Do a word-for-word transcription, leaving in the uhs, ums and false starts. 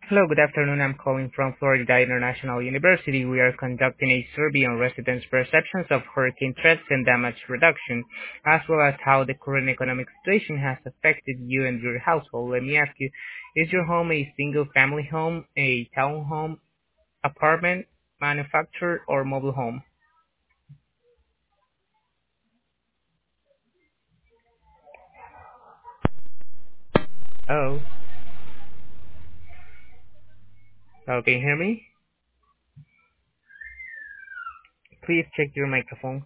Hello, good afternoon. I'm calling from Florida International University. We are conducting a survey on residents' perceptions of hurricane threats and damage reduction, as well as how the current economic situation has affected you and your household. Let me ask you, is your home a single-family home, a townhome, apartment, manufactured, or mobile home? Oh, oh, can you hear me? Please check your microphone.